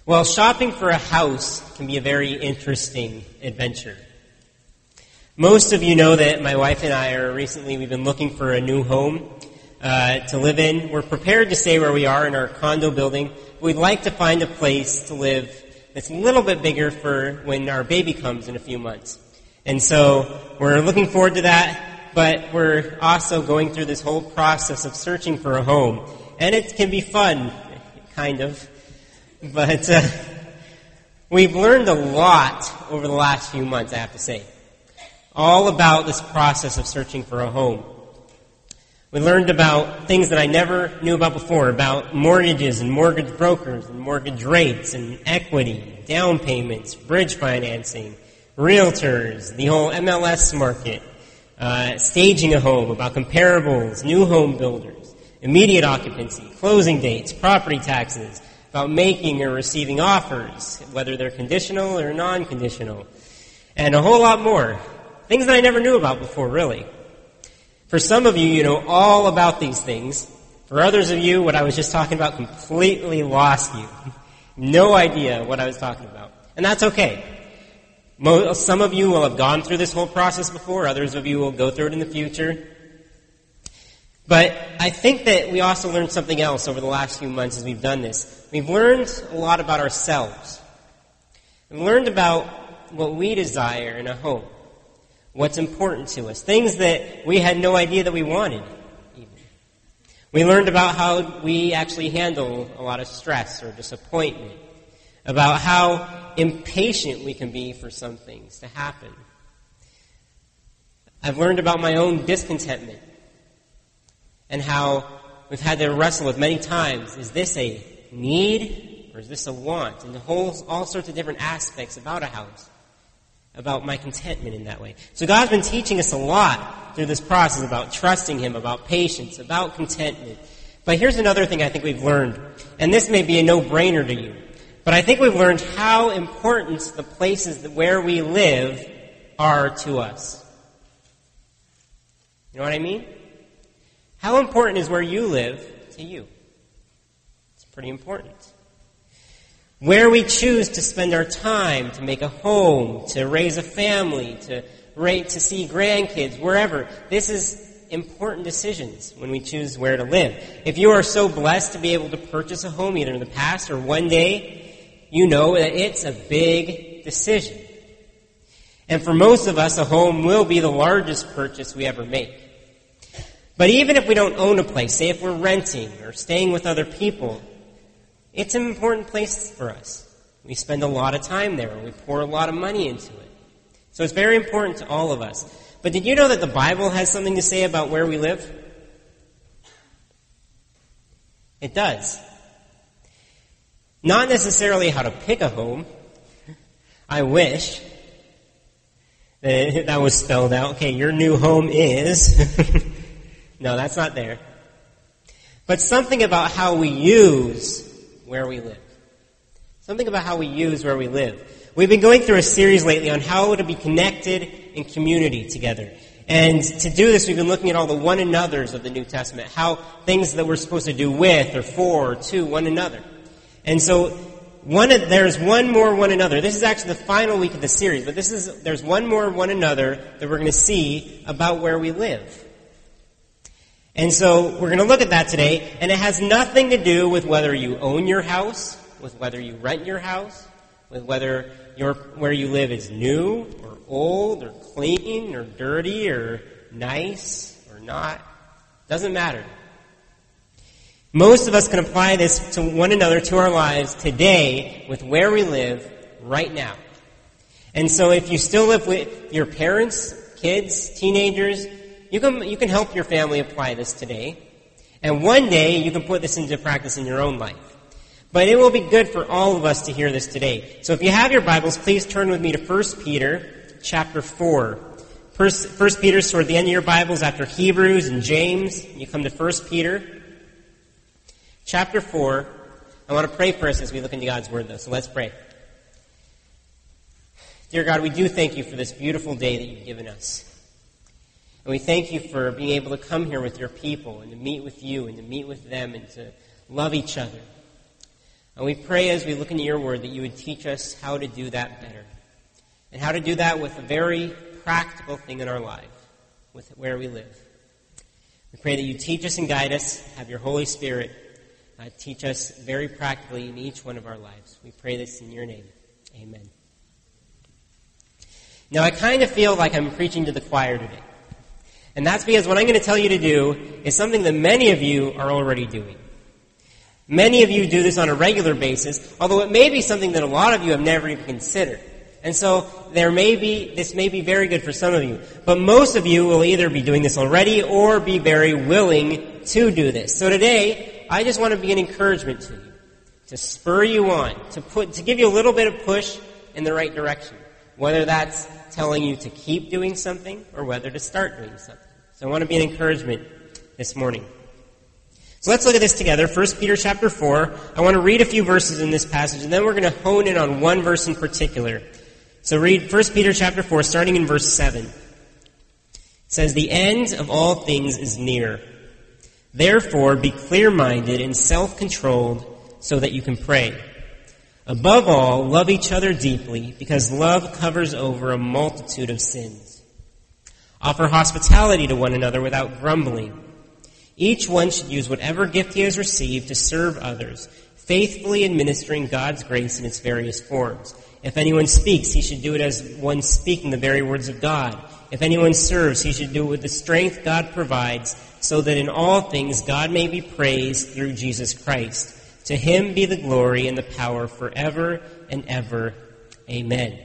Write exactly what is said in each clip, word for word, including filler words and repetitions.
Well, shopping for a house can be a very interesting adventure. Most of you know that my wife and I are recently, we've been looking for a new home uh, to live in. We're prepared to stay where we are in our condo building. We'd like to find a place to live that's a little bit bigger for when our baby comes in a few months. And so we're looking forward to that, but we're also going through this whole process of searching for a home. And it can be fun, kind of. But uh, we've learned a lot over the last few months, I have to say, all about this process of searching for a home. We learned about things that I never knew about before, about mortgages and mortgage brokers and mortgage rates and equity, down payments, bridge financing, realtors, the whole M L S market, uh, staging a home, about comparables, new home builders, immediate occupancy, closing dates, property taxes, about making or receiving offers, whether they're conditional or non-conditional, and a whole lot more. Things that I never knew about before, really. For some of you, you know all about these things. For others of you, what I was just talking about completely lost you. No idea what I was talking about. And that's okay. Some of you will have gone through this whole process before. Others of you will go through it in the future. But I think that we also learned something else over the last few months as we've done this. We've learned a lot about ourselves. We've learned about what we desire in a home, what's important to us, things that we had no idea that we wanted, even. We learned about how we actually handle a lot of stress or disappointment, about how impatient we can be for some things to happen. I've learned about my own discontentment, and how we've had to wrestle with many times, is this a need or is this a want? And the whole, all sorts of different aspects about a house, about my contentment in that way. So God's been teaching us a lot through this process about trusting Him, about patience, about contentment. But here's another thing I think we've learned, and this may be a no-brainer to you, but I think we've learned how important the places that where we live are to us. You know what I mean? How important is where you live to you? It's pretty important. Where we choose to spend our time, to make a home, to raise a family, to rate, to see grandkids, wherever. This is important decisions when we choose where to live. If you are so blessed to be able to purchase a home, either in the past or one day, you know that it's a big decision. And for most of us, a home will be the largest purchase we ever make. But even if we don't own a place, say if we're renting or staying with other people, it's an important place for us. We spend a lot of time there. We pour a lot of money into it. So it's very important to all of us. But did you know that the Bible has something to say about where we live? It does. Not necessarily how to pick a home. I wish that that was spelled out. Okay, your new home is... No, that's not there. But something about how we use where we live. Something about how we use where we live. We've been going through a series lately on how to be connected in community together. And to do this, we've been looking at all the one another's of the New Testament, how things that we're supposed to do with or for or to one another. And so one there's one more one another. This is actually the final week of the series, but this is there's one more one another that we're going to see about where we live. And so we're going to look at that today, and it has nothing to do with whether you own your house, with whether you rent your house, with whether your where you live is new or old or clean or dirty or nice or not. Doesn't matter. Most of us can apply this to one another, to our lives today, with where we live right now. And so if you still live with your parents, kids, teenagers, You can, you can help your family apply this today. And one day, you can put this into practice in your own life. But it will be good for all of us to hear this today. So if you have your Bibles, please turn with me to First Peter chapter four. First, First Peter is toward the end of your Bibles after Hebrews and James. You come to First Peter chapter four. I want to pray for us as we look into God's Word, though. So let's pray. Dear God, we do thank you for this beautiful day that you've given us. And we thank you for being able to come here with your people and to meet with you and to meet with them and to love each other. And we pray as we look into your word that you would teach us how to do that better. And how to do that with a very practical thing in our life, with where we live. We pray that you teach us and guide us, have your Holy Spirit uh, teach us very practically in each one of our lives. We pray this in your name. Amen. Now, I kind of feel like I'm preaching to the choir today. And that's because what I'm going to tell you to do is something that many of you are already doing. Many of you do this on a regular basis, although it may be something that a lot of you have never even considered. And so there may be, this may be very good for some of you. But most of you will either be doing this already or be very willing to do this. So today, I just want to be an encouragement to you, to spur you on, to put, to give you a little bit of push in the right direction. Whether that's telling you to keep doing something or whether to start doing something. So I want to be an encouragement this morning. So let's look at this together. First Peter chapter four. I want to read a few verses in this passage, and then we're going to hone in on one verse in particular. So read First Peter chapter four, starting in verse seven. It says, "The end of all things is near. Therefore be clear-minded and self-controlled so that you can pray. Above all, love each other deeply, because love covers over a multitude of sins. Offer hospitality to one another without grumbling. Each one should use whatever gift he has received to serve others, faithfully administering God's grace in its various forms. If anyone speaks, he should do it as one speaking the very words of God. If anyone serves, he should do it with the strength God provides, so that in all things God may be praised through Jesus Christ. To him be the glory and the power forever and ever. Amen."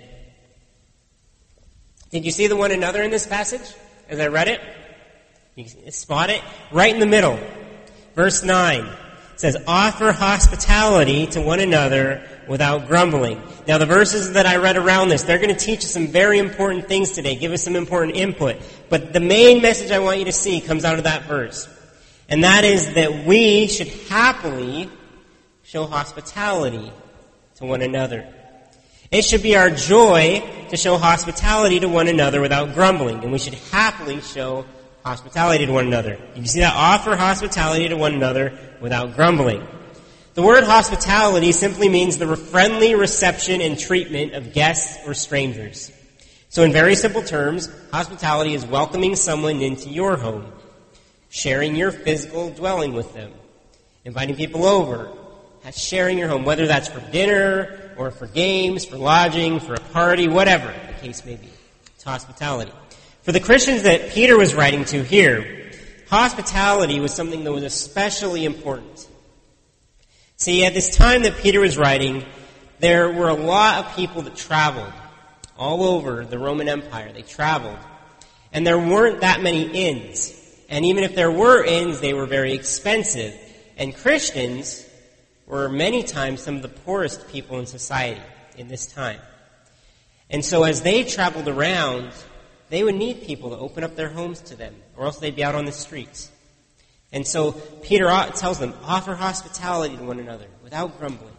Did you see the one another in this passage as I read it? You spot it? Right in the middle. Verse nine. It says, "Offer hospitality to one another without grumbling." Now the verses that I read around this, they're going to teach us some very important things today, give us some important input. But the main message I want you to see comes out of that verse. And that is that we should happily show hospitality to one another. It should be our joy to show hospitality to one another without grumbling, and we should happily show hospitality to one another. You see that? Offer hospitality to one another without grumbling. The word hospitality simply means the friendly reception and treatment of guests or strangers. So in very simple terms, hospitality is welcoming someone into your home, sharing your physical dwelling with them, inviting people over, sharing your home, whether that's for dinner or for games, for lodging, for a party, whatever the case may be. It's hospitality. For the Christians that Peter was writing to here, hospitality was something that was especially important. See, at this time that Peter was writing, there were a lot of people that traveled all over the Roman Empire. They traveled. And there weren't that many inns. And even if there were inns, they were very expensive. And Christians were many times some of the poorest people in society in this time. And so as they traveled around, they would need people to open up their homes to them, or else they'd be out on the streets. And so Peter tells them, offer hospitality to one another without grumbling.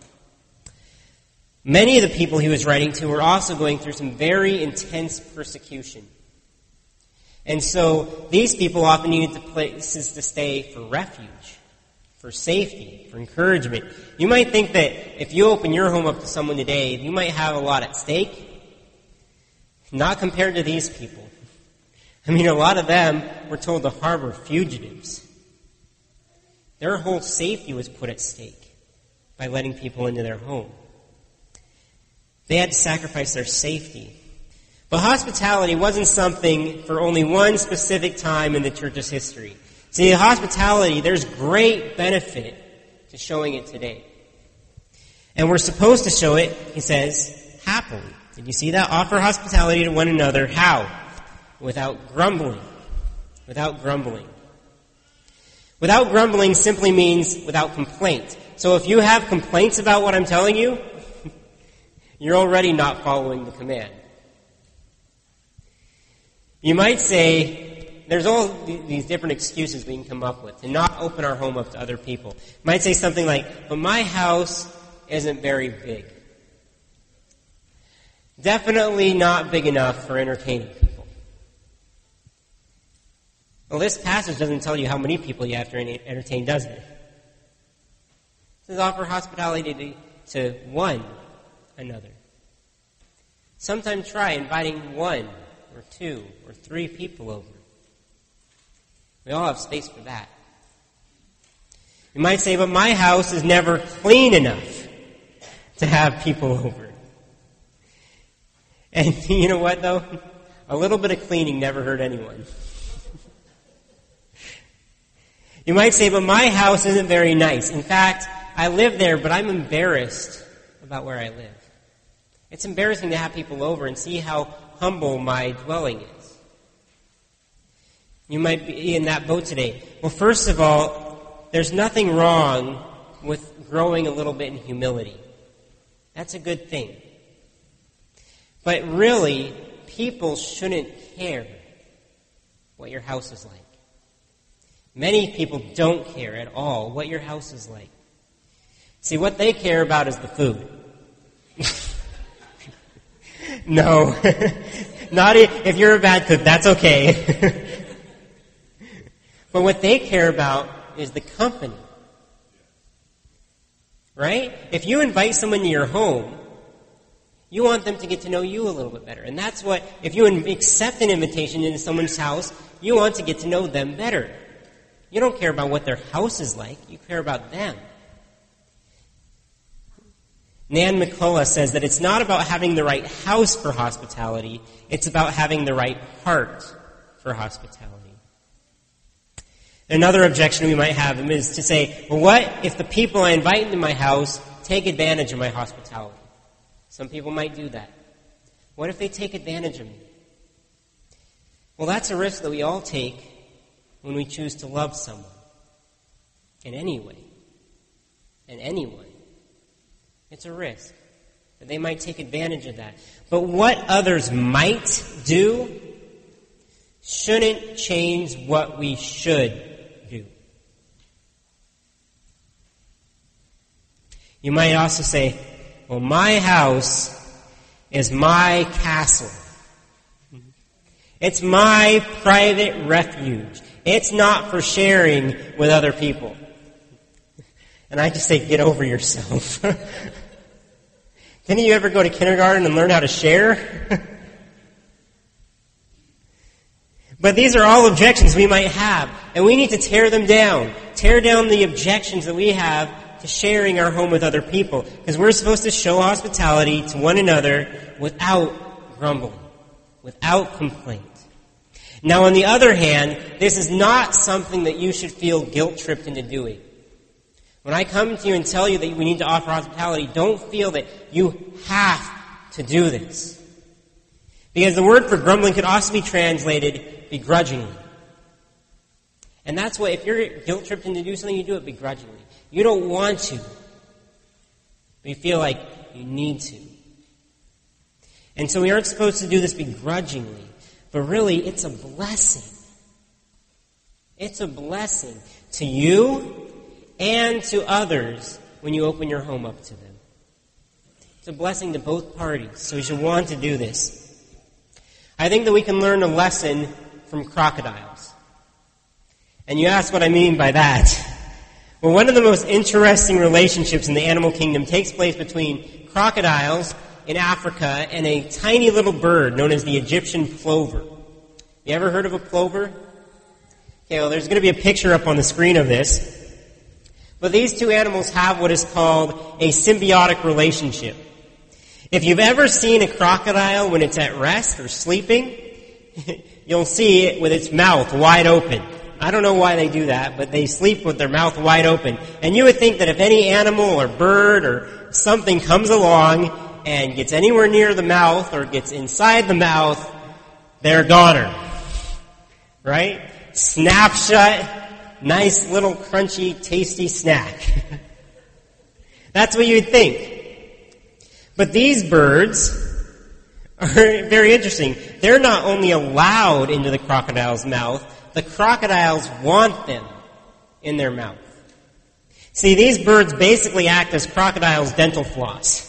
Many of the people he was writing to were also going through some very intense persecution. And so these people often needed places to stay for refuge, for safety, for encouragement. You might think that if you open your home up to someone today, you might have a lot at stake. Not compared to these people. I mean, a lot of them were told to harbor fugitives. Their whole safety was put at stake by letting people into their home. They had to sacrifice their safety. But hospitality wasn't something for only one specific time in the church's history. See, hospitality, there's great benefit to showing it today. And we're supposed to show it, he says, happily. Did you see that? Offer hospitality to one another. How? Without grumbling. Without grumbling. Without grumbling simply means without complaint. So if you have complaints about what I'm telling you, you're already not following the command. You might say, there's all these different excuses we can come up with to not open our home up to other people. You might say something like, but my house isn't very big. Definitely not big enough for entertaining people. Well, this passage doesn't tell you how many people you have to entertain, does it? It says offer hospitality to, to one another. Sometimes try inviting one or two or three people over. We all have space for that. You might say, but my house is never clean enough to have people over. And you know what, though? A little bit of cleaning never hurt anyone. You might say, but my house isn't very nice. In fact, I live there, but I'm embarrassed about where I live. It's embarrassing to have people over and see how humble my dwelling is. You might be in that boat today. Well, first of all, there's nothing wrong with growing a little bit in humility. That's a good thing. But really, people shouldn't care what your house is like. Many people don't care at all what your house is like. See, what they care about is the food. No. Not if you're a bad cook, that's okay. But what they care about is the company. Right? If you invite someone to your home, you want them to get to know you a little bit better. And that's what, if you accept an invitation into someone's house, you want to get to know them better. You don't care about what their house is like. You care about them. Nan McCullough says that it's not about having the right house for hospitality. It's about having the right heart for hospitality. Another objection we might have is to say, well, what if the people I invite into my house take advantage of my hospitality? Some people might do that. What if they take advantage of me? Well, that's a risk that we all take when we choose to love someone. In any way. And anyone. It's a risk that they might take advantage of that. But what others might do shouldn't change what we should do. You might also say, well, my house is my castle. It's my private refuge. It's not for sharing with other people. And I just say, get over yourself. Didn't you ever go to kindergarten and learn how to share? But these are all objections we might have, and we need to tear them down. Tear down the objections that we have to sharing our home with other people, because we're supposed to show hospitality to one another without grumbling, without complaint. Now, on the other hand, this is not something that you should feel guilt-tripped into doing. When I come to you and tell you that we need to offer hospitality, don't feel that you have to do this. Because the word for grumbling could also be translated begrudgingly. And that's what, if you're guilt-tripped into do something, you do it begrudgingly. You don't want to, but you feel like you need to. And so we aren't supposed to do this begrudgingly, but really it's a blessing. It's a blessing to you and to others when you open your home up to them. It's a blessing to both parties, so you should want to do this. I think that we can learn a lesson from crocodiles. And you ask what I mean by that. Well, one of the most interesting relationships in the animal kingdom takes place between crocodiles in Africa and a tiny little bird known as the Egyptian plover. You ever heard of a plover? Okay, well, there's going to be a picture up on the screen of this. But these two animals have what is called a symbiotic relationship. If you've ever seen a crocodile when it's at rest or sleeping, you'll see it with its mouth wide open. I don't know why they do that, but they sleep with their mouth wide open. And you would think that if any animal or bird or something comes along and gets anywhere near the mouth or gets inside the mouth, they're goner. Right? Snap shut. Nice little crunchy, tasty snack. That's what you'd think. But these birds are very interesting. They're not only allowed into the crocodile's mouth, the crocodiles want them in their mouth. See, these birds basically act as crocodiles' dental floss.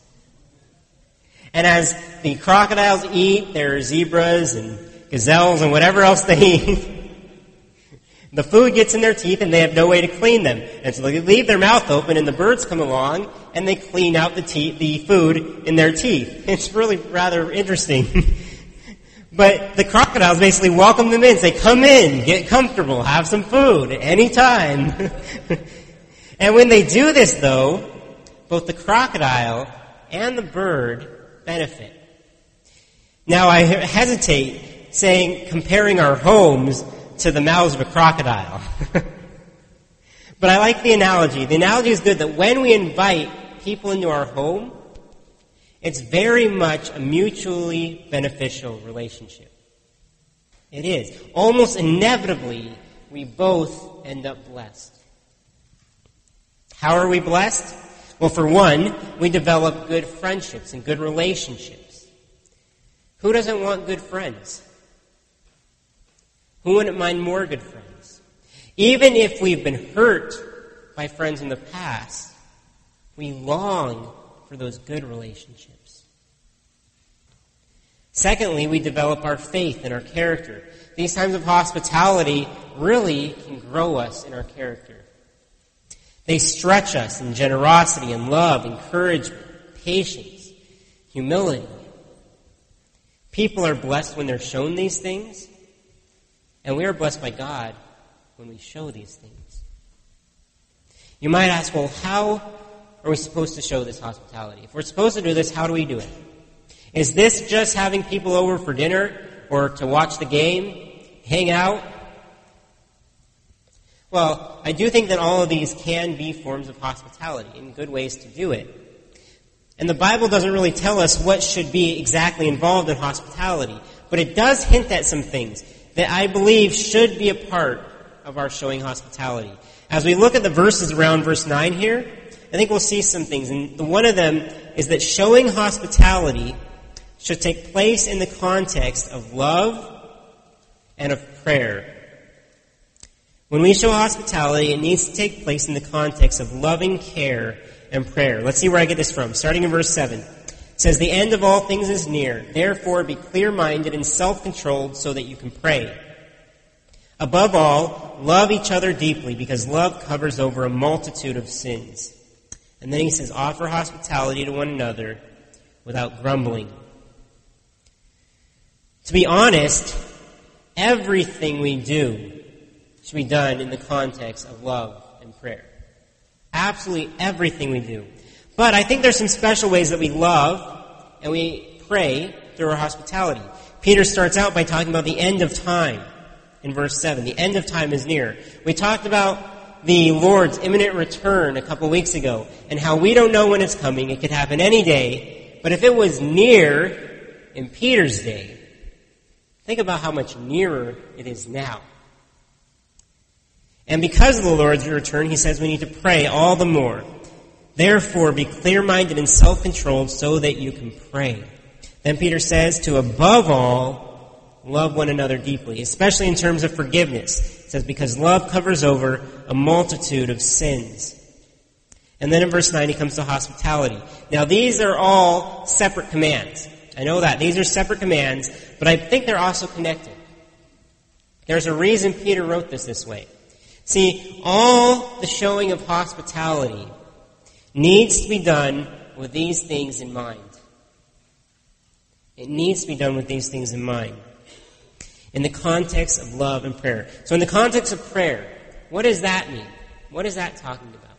And as the crocodiles eat their zebras and gazelles and whatever else they eat, The food gets in their teeth and they have no way to clean them. And so they leave their mouth open and the birds come along and they clean out the, te- the food in their teeth. It's really rather interesting. But the crocodiles basically welcome them in, say, come in, get comfortable, have some food at any time. And when they do this, though, both the crocodile and the bird benefit. Now, I hesitate saying, comparing our homes to the mouths of a crocodile. But I like the analogy. The analogy is good that when we invite people into our home, it's very much a mutually beneficial relationship. It is. Almost inevitably, we both end up blessed. How are we blessed? Well, for one, we develop good friendships and good relationships. Who doesn't want good friends? Who wouldn't mind more good friends? Even if we've been hurt by friends in the past, we long for those good relationships. Secondly, we develop our faith and our character. These times of hospitality really can grow us in our character. They stretch us in generosity and love, encouragement, patience, humility. People are blessed when they're shown these things, and we are blessed by God when we show these things. You might ask, well, how are we supposed to show this hospitality? If we're supposed to do this, how do we do it? Is this just having people over for dinner or to watch the game, hang out? Well, I do think that all of these can be forms of hospitality and good ways to do it. And the Bible doesn't really tell us what should be exactly involved in hospitality, but it does hint at some things that I believe should be a part of our showing hospitality. As we look at the verses around verse nine here, I think we'll see some things. And one of them is that showing hospitality should take place in the context of love and of prayer. When we show hospitality, it needs to take place in the context of loving care and prayer. Let's see where I get this from. Starting in verse seven. It says, "The end of all things is near. Therefore be clear-minded and self-controlled so that you can pray. Above all, love each other deeply, because love covers over a multitude of sins." And then he says, "Offer hospitality to one another without grumbling." To be honest, everything we do should be done in the context of love and prayer. Absolutely everything we do. But I think there's some special ways that we love and we pray through our hospitality. Peter starts out by talking about the end of time in verse seven. The end of time is near. We talked about the Lord's imminent return a couple weeks ago and how we don't know when it's coming. It could happen any day. But if it was near in Peter's day, think about how much nearer it is now. And because of the Lord's return, he says we need to pray all the more. Therefore, be clear-minded and self-controlled so that you can pray. Then Peter says to, above all, love one another deeply, especially in terms of forgiveness. It says, because love covers over a multitude of sins. And then in verse nine, he comes to hospitality. Now, these are all separate commands. I know that. These are separate commands, but I think they're also connected. There's a reason Peter wrote this this way. See, all the showing of hospitality needs to be done with these things in mind. It needs to be done with these things in mind. In the context of love and prayer. So in the context of prayer, what does that mean? What is that talking about?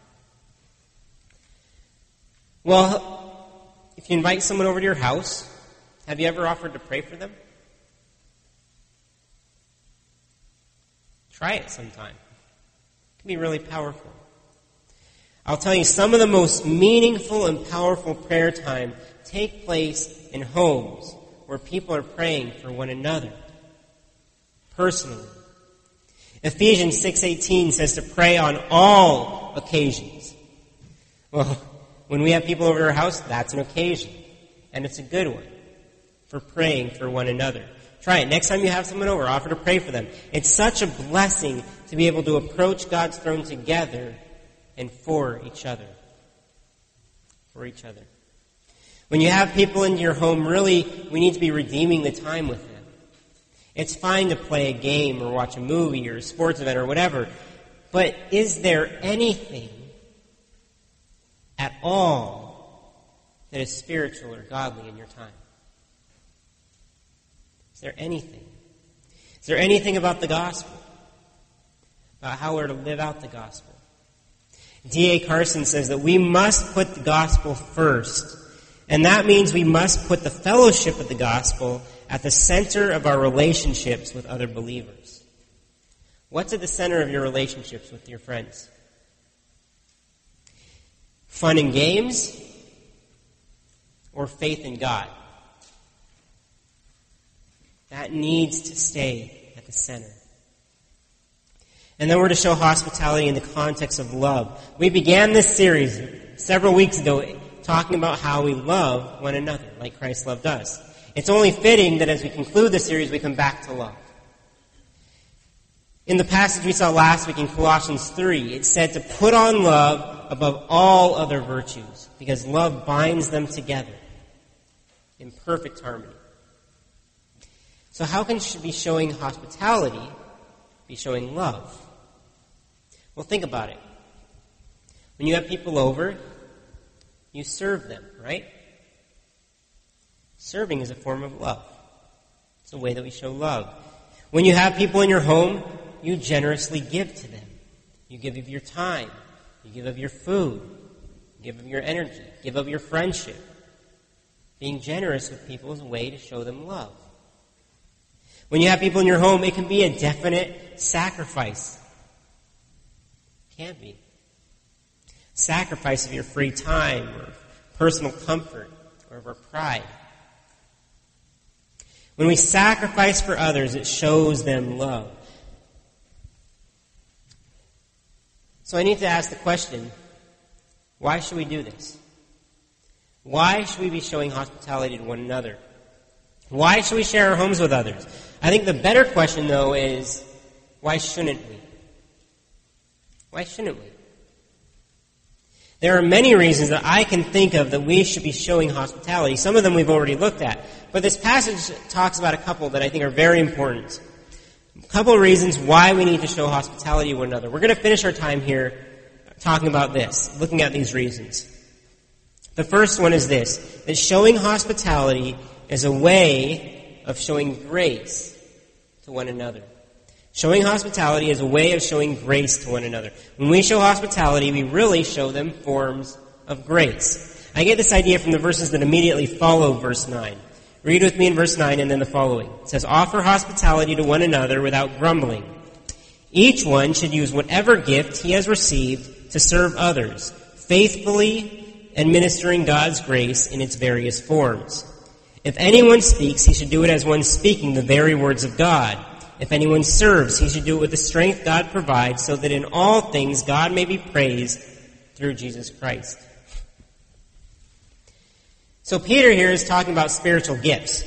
Well, if you invite someone over to your house, have you ever offered to pray for them? Try it sometime. It can be really powerful. I'll tell you, some of the most meaningful and powerful prayer time take place in homes where people are praying for one another, personally. Ephesians six eighteen says to pray on all occasions. Well, when we have people over our house, that's an occasion, and it's a good one for praying for one another. Try it. Next time you have someone over, offer to pray for them. It's such a blessing to be able to approach God's throne together and for each other. For each other. When you have people in your home, really, we need to be redeeming the time with them. It's fine to play a game or watch a movie or a sports event or whatever, but is there anything at all that is spiritual or godly in your time? Is there anything? Is there anything about the gospel? About how we're to live out the gospel? D A Carson says that we must put the gospel first, and that means we must put the fellowship of the gospel at the center of our relationships with other believers. What's at the center of your relationships with your friends? Fun and games or faith in God? That needs to stay at the center. And then we're to show hospitality in the context of love. We began this series several weeks ago talking about how we love one another, like Christ loved us. It's only fitting that as we conclude the series, we come back to love. In the passage we saw last week in Colossians three, it said to put on love above all other virtues, because love binds them together in perfect harmony. So how can she be showing hospitality be showing love? Well, think about it. When you have people over, you serve them, right? Serving is a form of love. It's a way that we show love. When you have people in your home, you generously give to them. You give of your time. You give of your food. You give of your energy. Give of your friendship. Being generous with people is a way to show them love. When you have people in your home, it can be a definite sacrifice. It can be. Sacrifice of your free time or personal comfort or of our pride. When we sacrifice for others, it shows them love. So I need to ask the question, why should we do this? Why should we be showing hospitality to one another? Why should we share our homes with others? I think the better question, though, is why shouldn't we? Why shouldn't we? There are many reasons that I can think of that we should be showing hospitality. Some of them we've already looked at. But this passage talks about a couple that I think are very important. A couple of reasons why we need to show hospitality to one another. We're going to finish our time here talking about this, looking at these reasons. The first one is this, that showing hospitality is a way of showing grace to one another. Showing hospitality is a way of showing grace to one another. When we show hospitality, we really show them forms of grace. I get this idea from the verses that immediately follow verse nine. Read with me in verse nine and then the following. It says, offer hospitality to one another without grumbling. Each one should use whatever gift he has received to serve others, faithfully administering God's grace in its various forms. If anyone speaks, he should do it as one speaking the very words of God. If anyone serves, he should do it with the strength God provides, so that in all things God may be praised through Jesus Christ. So Peter here is talking about spiritual gifts.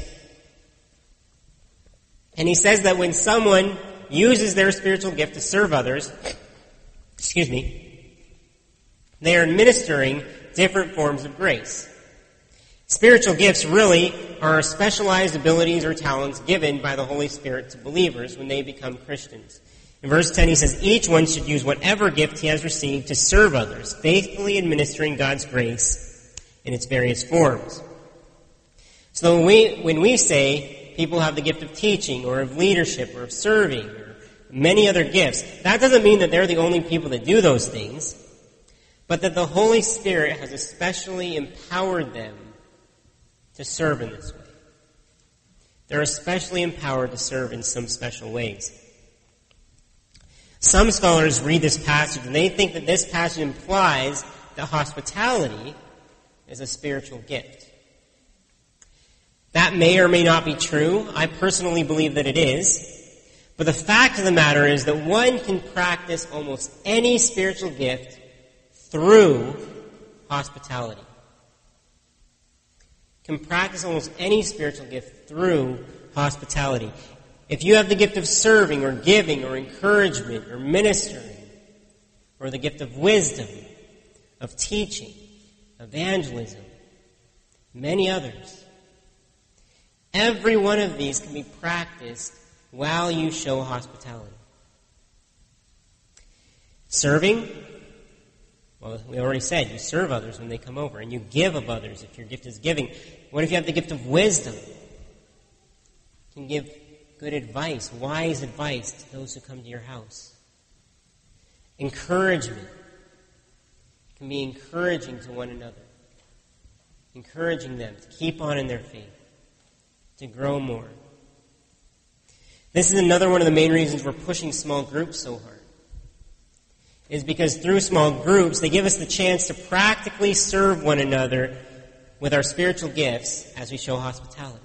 And he says that when someone uses their spiritual gift to serve others, excuse me, they are administering different forms of grace. Spiritual gifts really are specialized abilities or talents given by the Holy Spirit to believers when they become Christians. In verse ten he says, each one should use whatever gift he has received to serve others, faithfully administering God's grace in its various forms. So when we, when we say people have the gift of teaching or of leadership or of serving or many other gifts, that doesn't mean that they're the only people that do those things, but that the Holy Spirit has especially empowered them to serve in this way. They're especially empowered to serve in some special ways. Some scholars read this passage and they think that this passage implies that hospitality is a spiritual gift. That may or may not be true. I personally believe that it is. But the fact of the matter is that one can practice almost any spiritual gift through hospitality. Can practice almost any spiritual gift through hospitality. If you have the gift of serving or giving or encouragement or ministering, or the gift of wisdom, of teaching, evangelism, many others, every one of these can be practiced while you show hospitality. Serving, well, we already said you serve others when they come over, and you give of others if your gift is giving. What if you have the gift of wisdom? You can give good advice, wise advice to those who come to your house. Encouragement. You can be encouraging to one another. Encouraging them to keep on in their faith, to grow more. This is another one of the main reasons we're pushing small groups so hard. Is because through small groups, they give us the chance to practically serve one another with our spiritual gifts as we show hospitality.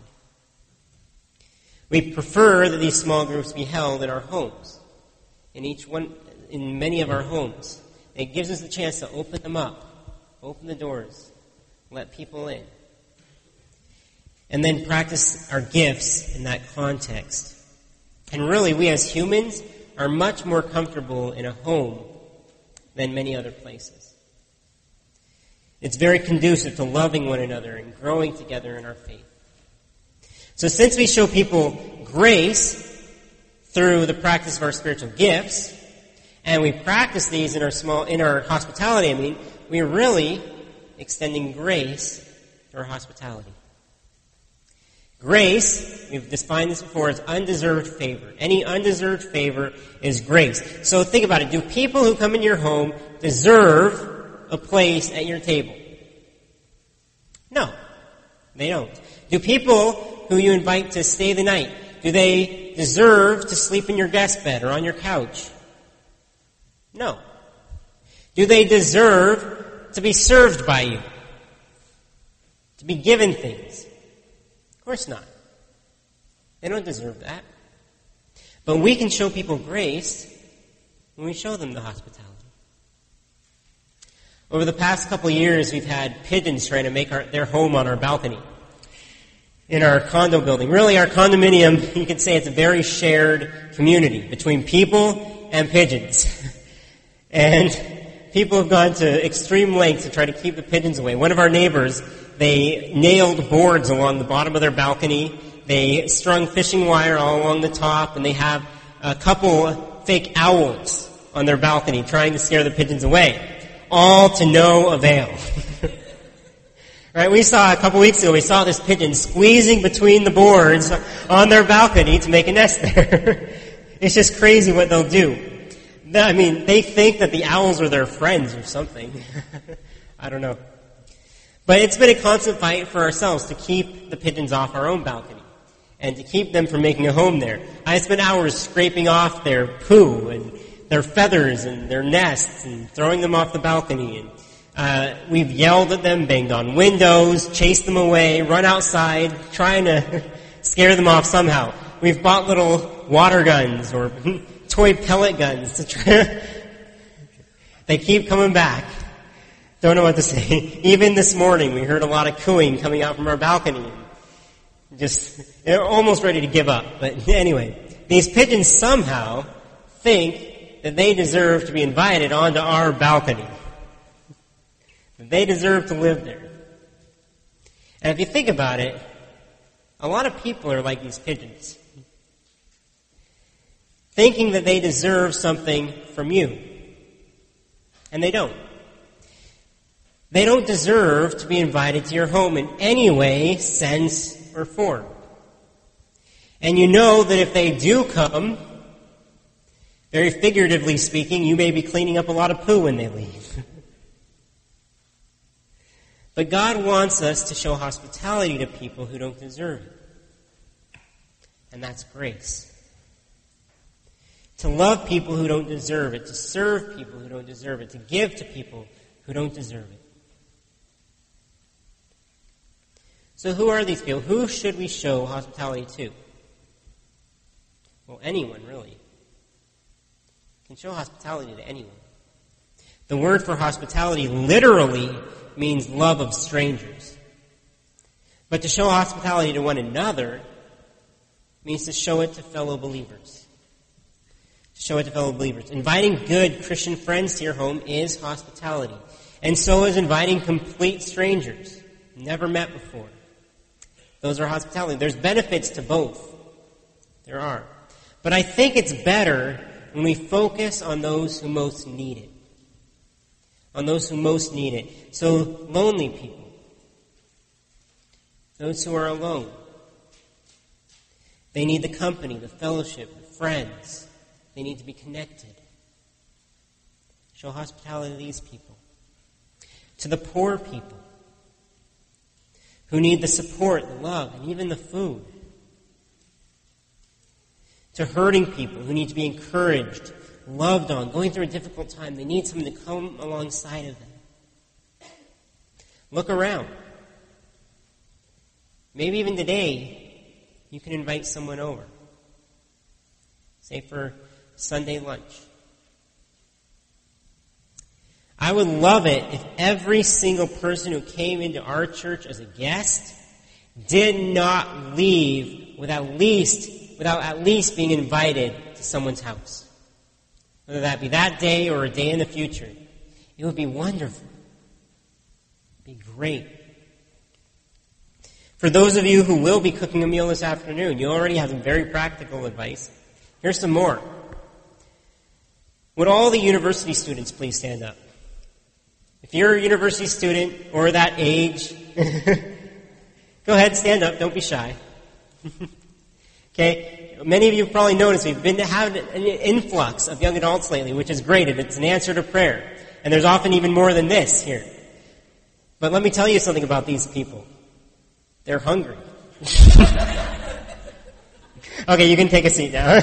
We prefer that these small groups be held in our homes, in each one, in many of our homes. It gives us the chance to open them up, open the doors, let people in, and then practice our gifts in that context. And really, we as humans are much more comfortable in a home than many other places. It's very conducive to loving one another and growing together in our faith. So since we show people grace through the practice of our spiritual gifts, and we practice these in our small, in our hospitality, I mean, we're really extending grace through our hospitality. Grace, we've defined this before, is undeserved favor. Any undeserved favor is grace. So think about it. Do people who come into your home deserve a place at your table? No, they don't. Do people who you invite to stay the night, do they deserve to sleep in your guest bed or on your couch? No. Do they deserve to be served by you? To be given things? Of course not. They don't deserve that. But we can show people grace when we show them the hospitality. Over the past couple of years, we've had pigeons trying to make our, their home on our balcony in our condo building. Really, our condominium, you could say it's a very shared community between people and pigeons. And people have gone to extreme lengths to try to keep the pigeons away. One of our neighbors, they nailed boards along the bottom of their balcony. They strung fishing wire all along the top, and they have a couple fake owls on their balcony trying to scare the pigeons away. All to no avail. Right? We saw a couple weeks ago, we saw this pigeon squeezing between the boards on their balcony to make a nest there. It's just crazy what they'll do. I mean, they think that the owls are their friends or something. I don't know. But it's been a constant fight for ourselves to keep the pigeons off our own balcony and to keep them from making a home there. I spent hours scraping off their poo and their feathers and their nests and throwing them off the balcony. And uh, we've yelled at them, banged on windows, chased them away, run outside, trying to scare them off somehow. We've bought little water guns or toy pellet guns to try. They keep coming back. Don't know what to say. Even this morning, we heard a lot of cooing coming out from our balcony. Just they're almost ready to give up. But anyway, these pigeons somehow think that they deserve to be invited onto our balcony. That they deserve to live there. And if you think about it, a lot of people are like these pigeons, thinking that they deserve something from you. And they don't. They don't deserve to be invited to your home in any way, sense, or form. And you know that if they do come, very figuratively speaking, you may be cleaning up a lot of poo when they leave. But God wants us to show hospitality to people who don't deserve it. And that's grace. To love people who don't deserve it, to serve people who don't deserve it, to give to people who don't deserve it. So who are these people? Who should we show hospitality to? Well, anyone, really. You can show hospitality to anyone. The word for hospitality literally means love of strangers. But to show hospitality to one another means to show it to fellow believers. To show it to fellow believers. Inviting good Christian friends to your home is hospitality. And so is inviting complete strangers, never met before. Those are hospitality. There's benefits to both. There are. But I think it's better when we focus on those who most need it. On those who most need it. So, lonely people. Those who are alone. They need the company, the fellowship, the friends. They need to be connected. Show hospitality to these people. To the poor people who need the support, the love, and even the food. To hurting people who need to be encouraged, loved on, going through a difficult time. They need someone to come alongside of them. Look around. Maybe even today, you can invite someone over. Say for Sunday lunch. I would love it if every single person who came into our church as a guest did not leave without least, without at least being invited to someone's house. Whether that be that day or a day in the future. It would be wonderful. It would be great. For those of you who will be cooking a meal this afternoon, you already have some very practical advice. Here's some more. Would all the university students please stand up? If you're a university student or that age, go ahead, stand up. Don't be shy. Okay? Many of you have probably noticed we've been to have an influx of young adults lately, which is great, and it's an answer to prayer. And there's often even more than this here. But let me tell you something about these people. They're hungry. Okay, you can take a seat now.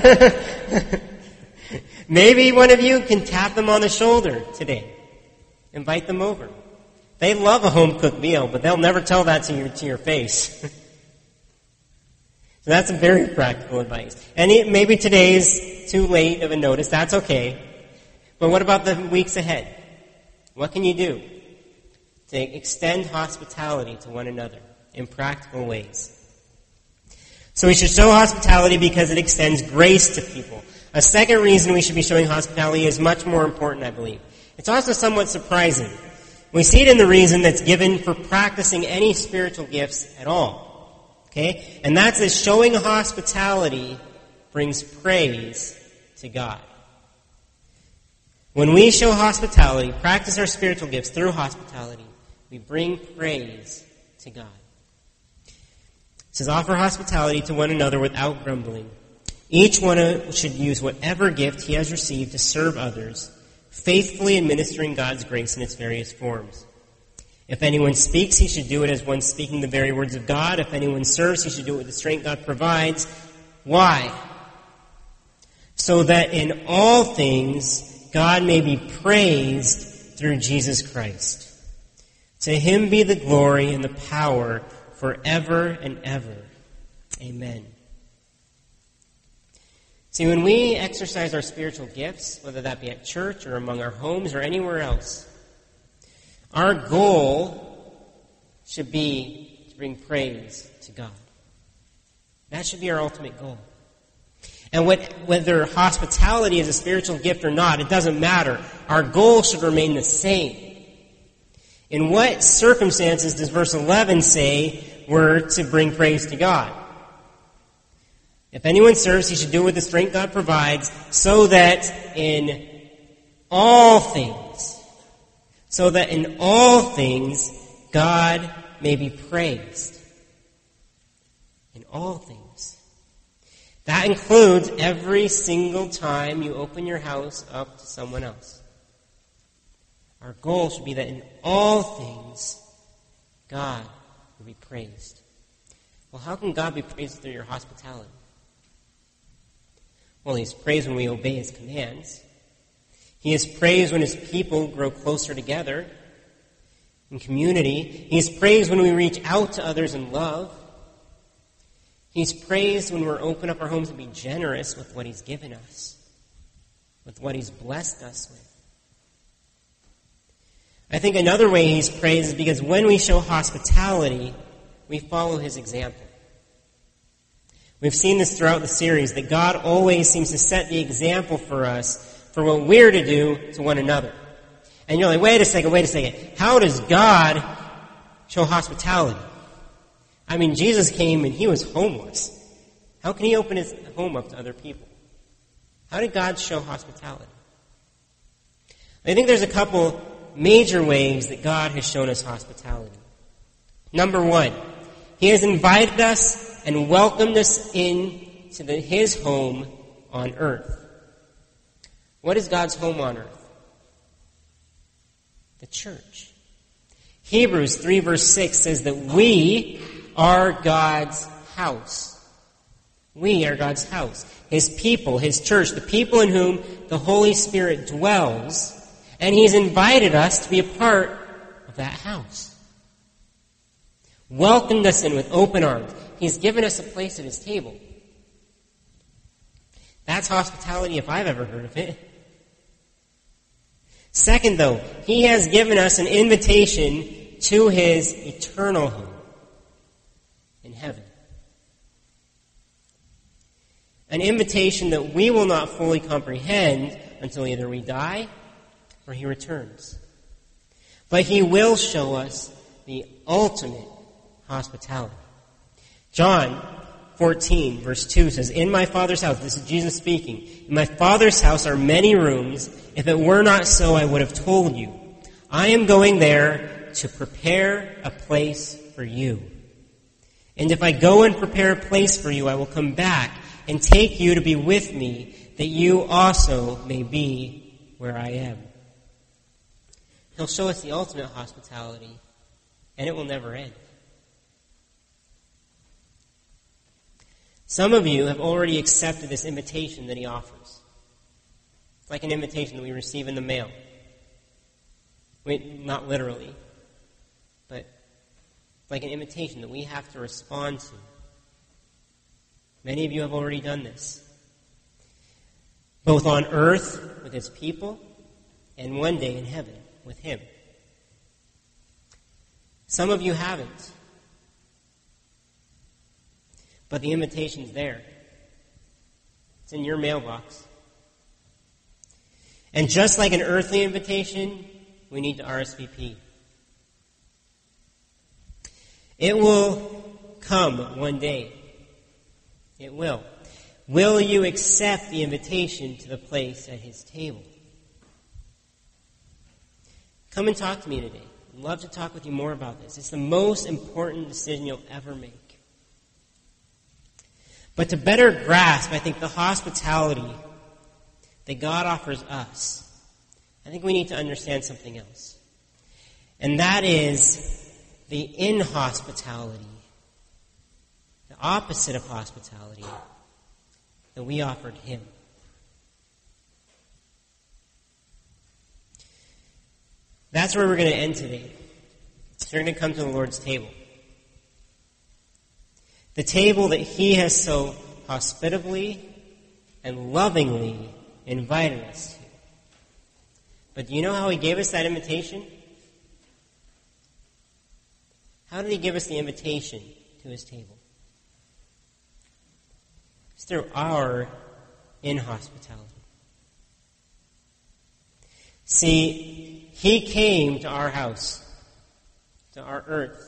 Maybe one of you can tap them on the shoulder today. Invite them over. They love a home-cooked meal, but they'll never tell that to your, to your face. So that's a very practical advice. And it, maybe today's too late of a notice. That's okay. But what about the weeks ahead? What can you do to extend hospitality to one another in practical ways? So we should show hospitality because it extends grace to people. A second reason we should be showing hospitality is much more important, I believe. It's also somewhat surprising. We see it in the reason that's given for practicing any spiritual gifts at all. Okay? And that's that showing hospitality brings praise to God. When we show hospitality, practice our spiritual gifts through hospitality, we bring praise to God. It says, offer hospitality to one another without grumbling. Each one should use whatever gift he has received to serve others, faithfully administering God's grace in its various forms. If anyone speaks, he should do it as one speaking the very words of God. If anyone serves, he should do it with the strength God provides. Why? So that in all things God may be praised through Jesus Christ. To him be the glory and the power forever and ever. Amen. See, when we exercise our spiritual gifts, whether that be at church or among our homes or anywhere else, our goal should be to bring praise to God. That should be our ultimate goal. And what, whether hospitality is a spiritual gift or not, it doesn't matter. Our goal should remain the same. In what circumstances does verse eleven say we're to bring praise to God? If anyone serves, he should do it with the strength God provides, so that in all things, so that in all things God may be praised. In all things. That includes every single time you open your house up to someone else. Our goal should be that in all things God will be praised. Well, how can God be praised through your hospitality? Well, he's praised when we obey his commands. He is praised when his people grow closer together in community. He is praised when we reach out to others in love. He's praised when we're open up our homes and be generous with what he's given us, with what he's blessed us with. I think another way he's praised is because when we show hospitality, we follow his example. We've seen this throughout the series, that God always seems to set the example for us for what we're to do to one another. And you're like, wait a second, wait a second. How does God show hospitality? I mean, Jesus came and he was homeless. How can he open his home up to other people? How did God show hospitality? I think there's a couple major ways that God has shown us hospitality. Number one, He has invited us and welcomed us in to the, His home on earth. What is God's home on earth? The church. Hebrews three verse six says that we are God's house. We are God's house. His people, His church, the people in whom the Holy Spirit dwells, and He's invited us to be a part of that house. Welcomed us in with open arms. He's given us a place at His table. That's hospitality if I've ever heard of it. Second, though, He has given us an invitation to His eternal home in heaven. An invitation that we will not fully comprehend until either we die or He returns. But He will show us the ultimate hospitality. John fourteen, verse two says, "In my Father's house," this is Jesus speaking, "in my Father's house are many rooms. If it were not so, I would have told you. I am going there to prepare a place for you. And if I go and prepare a place for you, I will come back and take you to be with me, that you also may be where I am." He'll show us the ultimate hospitality, and it will never end. Some of you have already accepted this invitation that He offers. It's like an invitation that we receive in the mail. Wait, not literally, but it's like an invitation that we have to respond to. Many of you have already done this, both on earth with His people and one day in heaven with Him. Some of you haven't, but the invitation's there. It's in your mailbox. And just like an earthly invitation, we need to R S V P. It will come one day. It will. Will you accept the invitation to the place at His table? Come and talk to me today. I'd love to talk with you more about this. It's the most important decision you'll ever make. But to better grasp, I think, the hospitality that God offers us, I think we need to understand something else. And that is the inhospitality, the opposite of hospitality that we offered Him. That's where we're going to end today. So we're going to come to the Lord's table. The table that He has so hospitably and lovingly invited us to. But do you know how He gave us that invitation? How did He give us the invitation to His table? It's through our inhospitality. See, He came to our house, to our earth.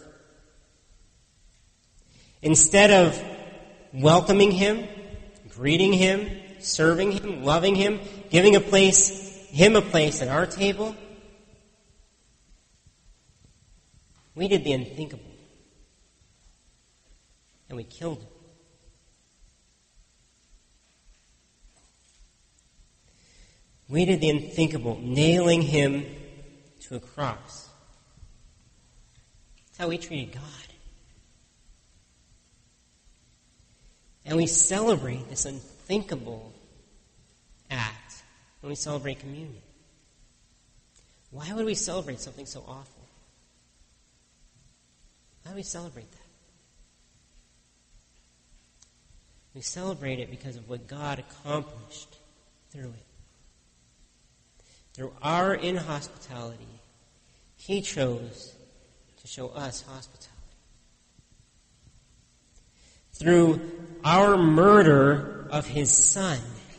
Instead of welcoming Him, greeting Him, serving Him, loving Him, giving a place, Him a place at our table, we did the unthinkable. And we killed Him. We did the unthinkable, nailing Him to a cross. That's how we treated God. And we celebrate this unthinkable act when we celebrate communion. Why would we celebrate something so awful? Why do we celebrate that? We celebrate it because of what God accomplished through it. Through our inhospitality, He chose to show us hospitality. Through our murder of His Son,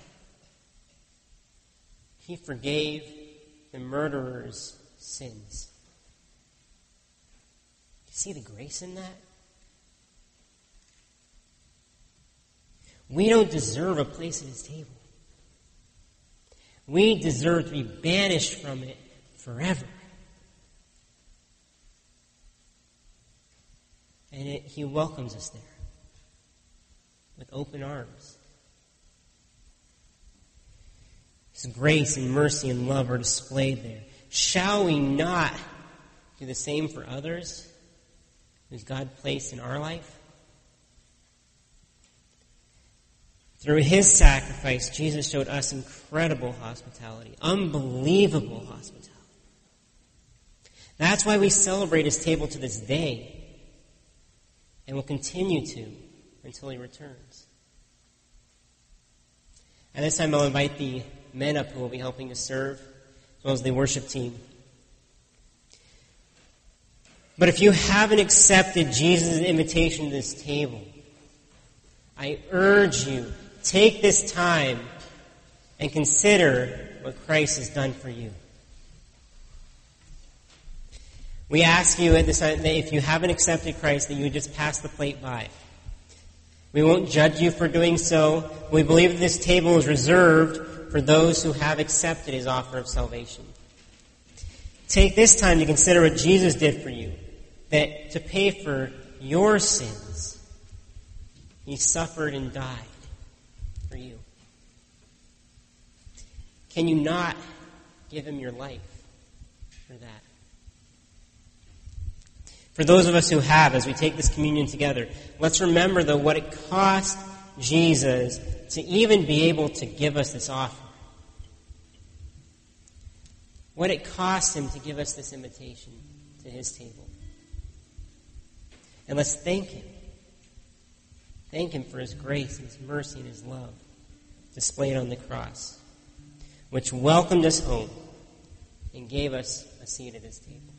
He forgave the murderer's sins. You see the grace in that? We don't deserve a place at His table. We deserve to be banished from it forever. And it, he welcomes us there with open arms. His grace and mercy and love are displayed there. Shall we not do the same for others whose God placed in our life? Through his sacrifice, Jesus showed us incredible hospitality, unbelievable hospitality. That's why we celebrate his table to this day, and will continue to until he returns. At this time, I'll invite the men up who will be helping to serve, as well as the worship team. But if you haven't accepted Jesus' invitation to this table, I urge you, take this time and consider what Christ has done for you. We ask you at this time that if you haven't accepted Christ, that you would just pass the plate by. We won't judge you for doing so. We believe that this table is reserved for those who have accepted his offer of salvation. Take this time to consider what Jesus did for you, that to pay for your sins, he suffered and died for you. Can you not give him your life for that? For those of us who have, as we take this communion together, let's remember, though, what it cost Jesus to even be able to give us this offer. What it cost him to give us this invitation to his table. And let's thank him. Thank him for his grace and his mercy and his love displayed on the cross, which welcomed us home and gave us a seat at his table.